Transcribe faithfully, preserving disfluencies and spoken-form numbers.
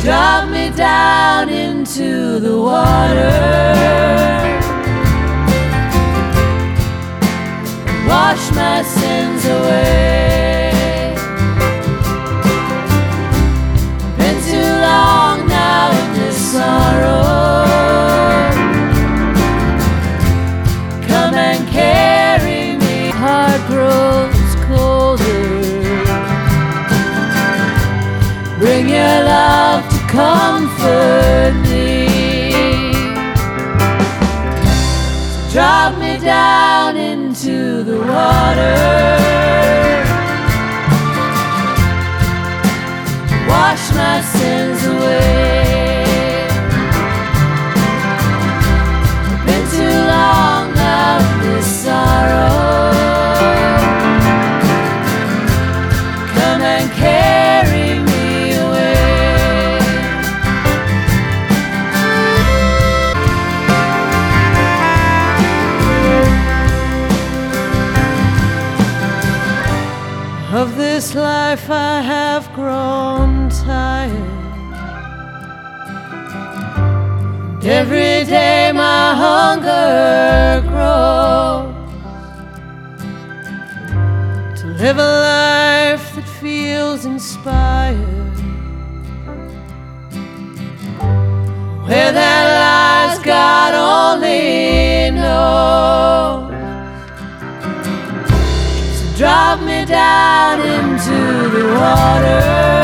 Drop me down into the water, wash my sins away. Been too long now in this sorrow. Come and carry me. Heart grows colder. Bring your love to comfort me. So drop me down into the water, wash my sins away. Been too long now in this sorrow. Come and carry me. Of this life I have grown tired. Every day my hunger grows to live a life that feels inspired, where that lies God only knows. Drop me down into the water,